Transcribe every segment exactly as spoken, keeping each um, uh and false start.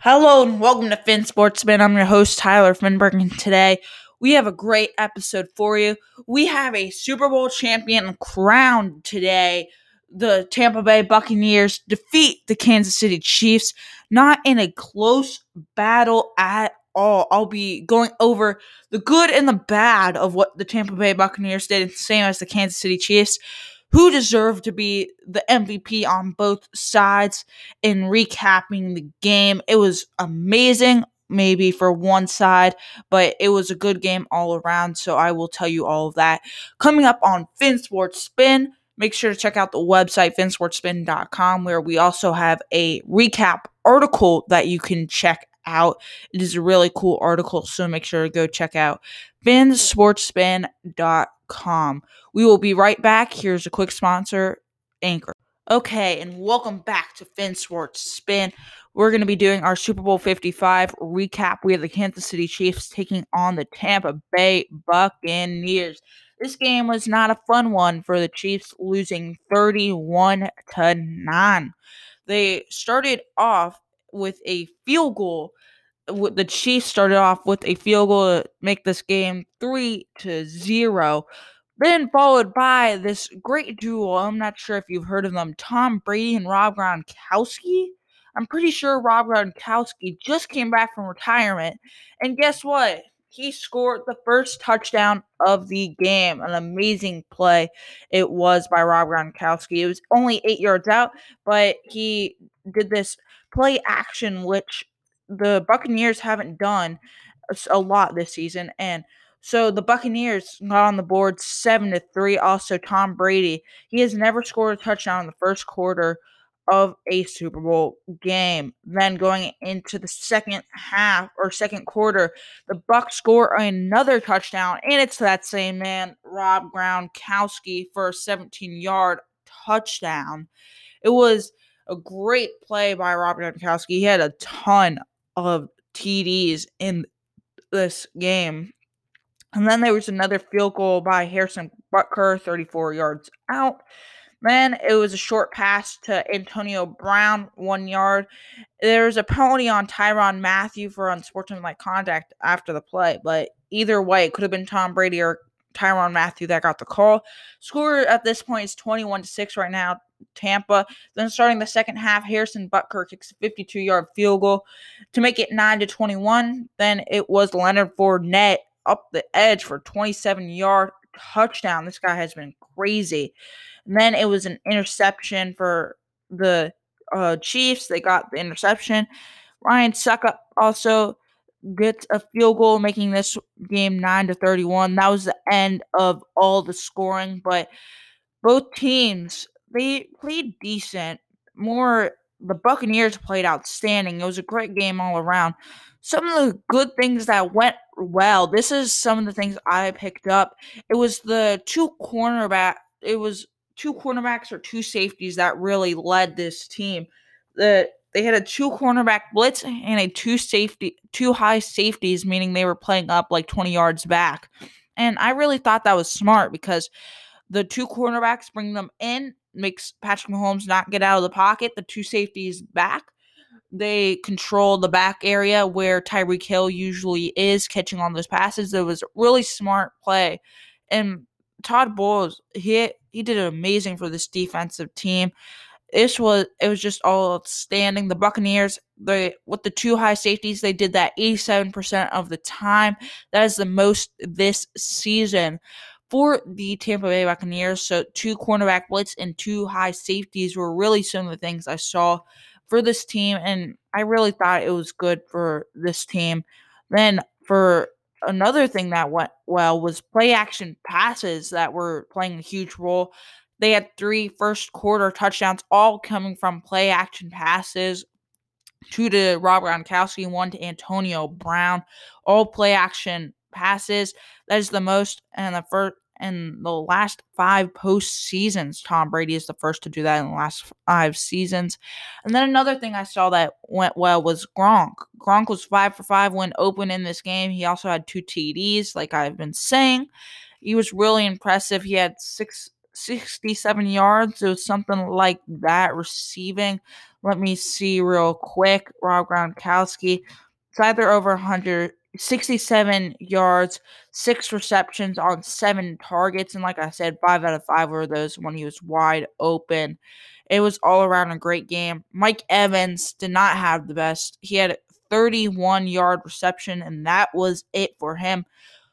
Hello and welcome to Finn Sportsman. I'm your host, Tyler Finberg, and today we have a great episode for you. We have a Super Bowl champion crowned today. The Tampa Bay Buccaneers defeat the Kansas City Chiefs, not in a close battle at all. I'll be going over the good and the bad of what the Tampa Bay Buccaneers did, same as the Kansas City Chiefs, who deserved to be the M V P on both sides, in recapping the game. It was amazing, maybe for one side, but it was a good game all around, so I will tell you all of that coming up on Finn Sports Spin. Make sure to check out the website, finn sports spin dot com, where we also have a recap article that you can check out. It is a really cool article, so make sure to go check out finn sports spin dot com. We will be right back. Here's a quick sponsor, Anchor. Okay, and welcome back to Finn Sports Spin. We're going to be doing our Super Bowl fifty-five recap. We have the Kansas City Chiefs taking on the Tampa Bay Buccaneers. This game was not a fun one for the Chiefs, losing thirty-one to nine. They started off with a field goal. The Chiefs started off with a field goal to make this game three to zero. Then followed by this great duo. I'm not sure if you've heard of them, Tom Brady and Rob Gronkowski. I'm pretty sure Rob Gronkowski just came back from retirement. And guess what? He scored the first touchdown of the game. An amazing play it was by Rob Gronkowski. It was only eight yards out, but he did this play action, which the Buccaneers haven't done a lot this season. And so the Buccaneers got on the board seven to three. Also, Tom Brady, he has never scored a touchdown in the first quarter of a Super Bowl game. Then going into the second half or second quarter, the Bucs score another touchdown, and it's that same man, Rob Gronkowski, for a seventeen-yard touchdown. It was a great play by Rob Gronkowski. He had a ton of T Ds in this game. And then there was another field goal by Harrison Butker, thirty-four yards out. Then it was a short pass to Antonio Brown, one yard. There was a penalty on Tyrann Mathieu for unsportsmanlike conduct after the play, but either way, it could have been Tom Brady or Tyrann Mathieu that got the call. Score at this point is twenty-one to six right now, Tampa. Then starting the second half, Harrison Butker kicks a fifty-two-yard field goal to make it nine to twenty-one. Then it was Leonard Fournette up the edge for a twenty-seven-yard touchdown. This guy has been crazy. And then it was an interception for the uh, Chiefs. They got the interception. Ryan Suckup also gets a field goal, making this game nine to thirty-one. That was the end of all the scoring, but both teams, they played decent. More, the Buccaneers played outstanding. It was a great game all around. Some of the good things that went well, this is some of the things I picked up. It was the two cornerback, it was two cornerbacks or two safeties that really led this team. The They had a two cornerback blitz and a two safety, two high safeties, meaning they were playing up like twenty yards back. And I really thought that was smart because the two cornerbacks bring them in, makes Patrick Mahomes not get out of the pocket. The two safeties back, they control the back area where Tyreek Hill usually is catching on those passes. It was a really smart play. And Todd Bowles, he he did amazing for this defensive team. This was it was just all outstanding. The Buccaneers, they with the two high safeties, they did that eighty-seven percent of the time. That is the most this season for the Tampa Bay Buccaneers. So two cornerback blitz and two high safeties were really some of the things I saw for this team, and I really thought it was good for this team. Then for another thing that went well was play action passes that were playing a huge role. They had three first quarter touchdowns, all coming from play action passes. Two to Rob Gronkowski, one to Antonio Brown. All play action passes. That is the most in the first in the last five postseasons. Tom Brady is the first to do that in the last five seasons. And then another thing I saw that went well was Gronk. Gronk was five for five when open in this game. He also had two T Ds, like I've been saying. He was really impressive. He had six. sixty-seven yards. It was something like that receiving. Let me see real quick. Rob Gronkowski, it's either over one hundred sixty-seven yards, six receptions on seven targets, and like I said, five out of five were those when he was wide open. It was all around a great game. Mike Evans did not have the best. He had thirty-one yard reception, and that was it for him.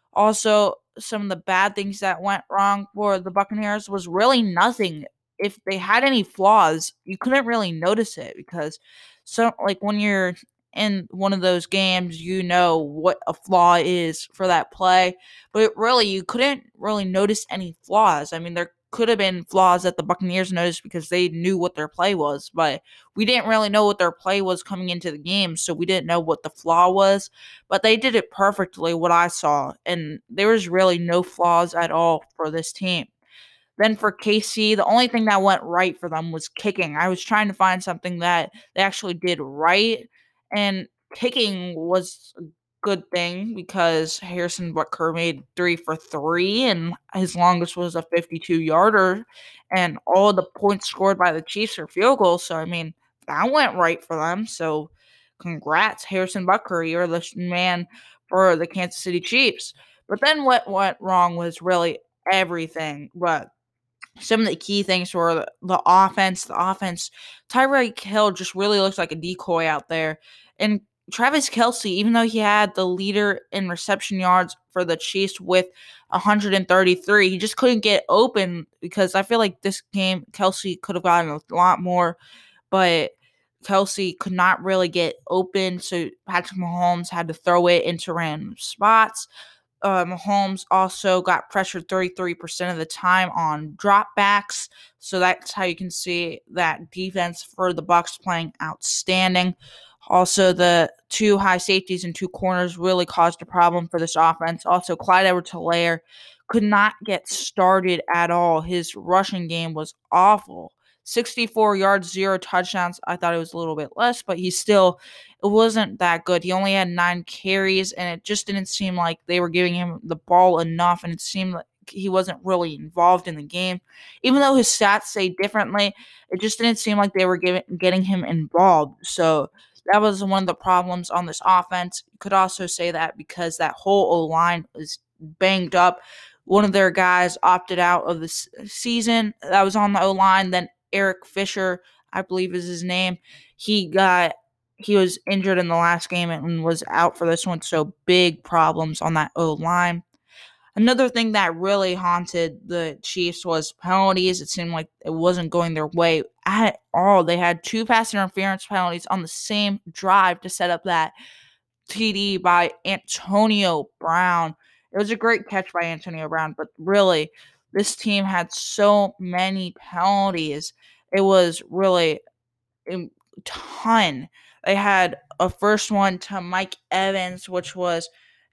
Also, some of the bad things that went wrong for the Buccaneers was really nothing. If they had any flaws, you couldn't really notice it because so like when you're in one of those games, you know what a flaw is for that play, but really you couldn't really notice any flaws. I mean, there could have been flaws that the Buccaneers noticed because they knew what their play was, but we didn't really know what their play was coming into the game, so we didn't know what the flaw was. But they did it perfectly, what I saw, and there was really no flaws at all for this team. Then for K C, the only thing that went right for them was kicking. I was trying to find something that they actually did right, and kicking was a good thing because Harrison Butker made three for three, and his longest was a fifty-two yarder, and all the points scored by the Chiefs are field goals. So, I mean, that went right for them. So, congrats, Harrison Butker. You're the man for the Kansas City Chiefs. But then what went wrong was really everything. But some of the key things were the, the offense. The offense, Tyreek Hill just really looks like a decoy out there. And Travis Kelce, even though he had the leader in reception yards for the Chiefs with one hundred thirty-three, he just couldn't get open because I feel like this game, Kelce could have gotten a lot more, but Kelce could not really get open, so Patrick Mahomes had to throw it into random spots. Uh, Mahomes also got pressured thirty-three percent of the time on dropbacks, so that's how you can see that defense for the Bucs playing outstanding. Also, the two high safeties and two corners really caused a problem for this offense. Also, Clyde Edwards-Helaire could not get started at all. His rushing game was awful. sixty-four yards, zero touchdowns. I thought it was a little bit less, but he still, it wasn't that good. He only had nine carries, and it just didn't seem like they were giving him the ball enough, and it seemed like he wasn't really involved in the game. Even though his stats say differently, it just didn't seem like they were giving, getting him involved. So that was one of the problems on this offense. You could also say that because that whole O-line was banged up. One of their guys opted out of the season that was on the O-line. Then Eric Fisher, I believe is his name, he got he was injured in the last game and was out for this one. So big problems on that O-line. Another thing that really haunted the Chiefs was penalties. It seemed like it wasn't going their way at all. They had two pass interference penalties on the same drive to set up that T D by Antonio Brown. It was a great catch by Antonio Brown, but really, this team had so many penalties. It was really a ton. They had a first one to Mike Evans, which was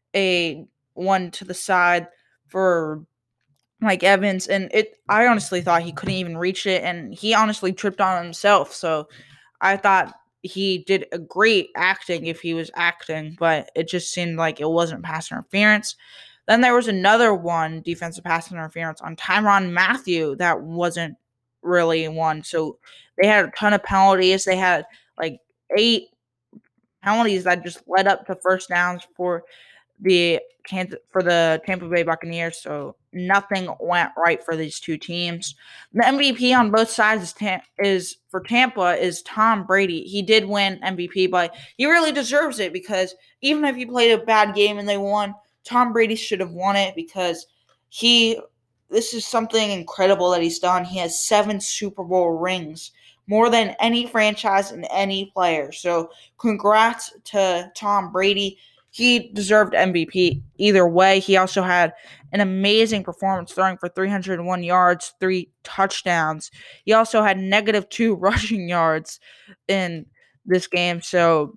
a one to the side for Mike Evans, and it I honestly thought he couldn't even reach it, and he honestly tripped on himself. So I thought he did a great acting if he was acting, but it just seemed like it wasn't pass interference. Then there was another one, defensive pass interference on Tyrann Mathieu that wasn't really one. So they had a ton of penalties. They had like eight penalties that just led up to first downs for the Kansas for the Tampa Bay Buccaneers. So nothing went right for these two teams. The M V P on both sides is, Tam- is for Tampa is Tom Brady. He did win M V P, but he really deserves it because even if he played a bad game and they won, Tom Brady should have won it because he this is something incredible that he's done. He has seven Super Bowl rings, more than any franchise and any player. So congrats to Tom Brady. He deserved M V P either way. He also had an amazing performance throwing for three hundred one yards, three touchdowns. He also had negative two rushing yards in this game. So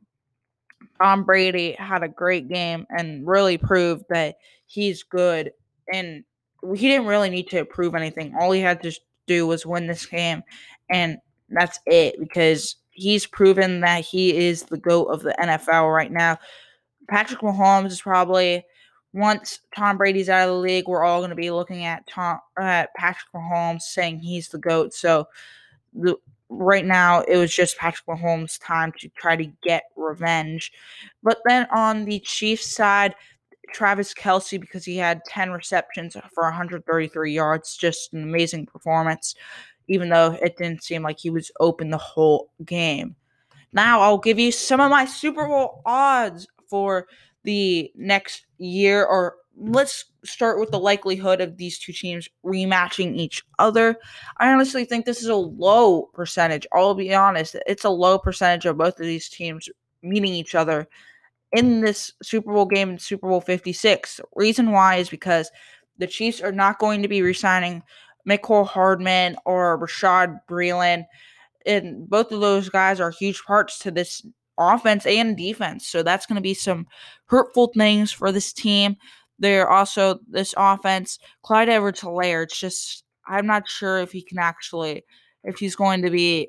Tom Brady had a great game and really proved that he's good. And he didn't really need to prove anything. All he had to do was win this game. And that's it because he's proven that he is the GOAT of the N F L right now. Patrick Mahomes is probably, once Tom Brady's out of the league, we're all going to be looking at Tom at Patrick Mahomes saying he's the GOAT. So the, right now it was just Patrick Mahomes' time to try to get revenge. But then on the Chiefs side, Travis Kelce, because he had ten receptions for one hundred thirty-three yards, just an amazing performance, even though it didn't seem like he was open the whole game. Now I'll give you some of my Super Bowl odds for the next year, or let's start with the likelihood of these two teams rematching each other. I honestly think this is a low percentage. I'll be honest, it's a low percentage of both of these teams meeting each other in this Super Bowl game in Super Bowl fifty-six. Reason why is because the Chiefs are not going to be re-signing Mecole Hardman or Rashad Breeland, and both of those guys are huge parts to this offense and defense. So that's going to be some hurtful things for this team. They're also this offense, Clyde Edwards-Helaire. It's just I'm not sure if he can actually, if he's going to be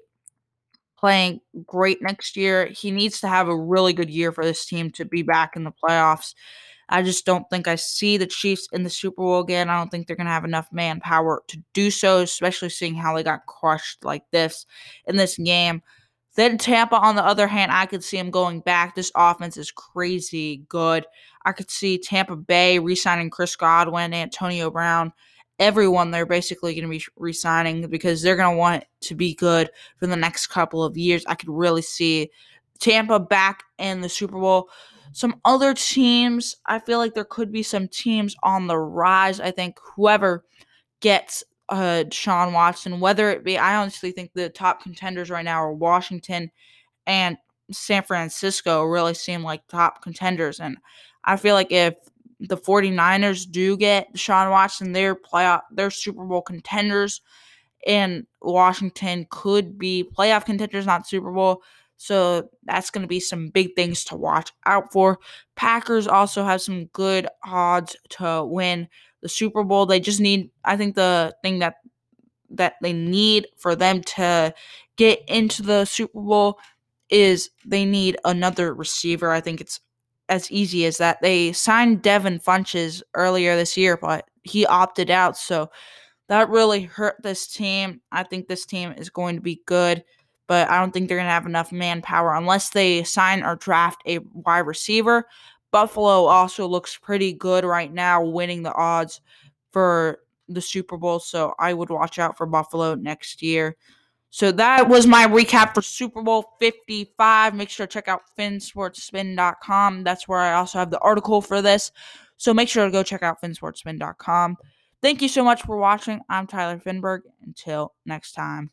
playing great next year. He needs to have a really good year for this team to be back in the playoffs. I just don't think I see the Chiefs in the Super Bowl again. I don't think they're going to have enough manpower to do so, especially seeing how they got crushed like this in this game. Then Tampa, on the other hand, I could see them going back. This offense is crazy good. I could see Tampa Bay re-signing Chris Godwin, Antonio Brown, everyone they're basically going to be re-signing because they're going to want it to be good for the next couple of years. I could really see Tampa back in the Super Bowl. Some other teams, I feel like there could be some teams on the rise. I think whoever gets uh, Deshaun Watson, whether it be, I honestly think the top contenders right now are Washington and San Francisco really seem like top contenders. And I feel like if the 49ers do get Deshaun Watson, they're playoff, they're Super Bowl contenders, and Washington could be playoff contenders, not Super Bowl. So that's going to be some big things to watch out for. Packers also have some good odds to win the Super Bowl. They just need, I think the thing that that they need for them to get into the Super Bowl is they need another receiver. I think it's as easy as that. They signed Devin Funchess earlier this year, but he opted out, so that really hurt this team. I think this team is going to be good, but I don't think they're going to have enough manpower unless they sign or draft a wide receiver. Buffalo also looks pretty good right now, winning the odds for the Super Bowl, so I would watch out for Buffalo next year. So that was my recap for Super Bowl fifty-five. Make sure to check out fin sports spin dot com. That's where I also have the article for this. So make sure to go check out fin sports spin dot com. Thank you so much for watching. I'm Tyler Finberg. Until next time.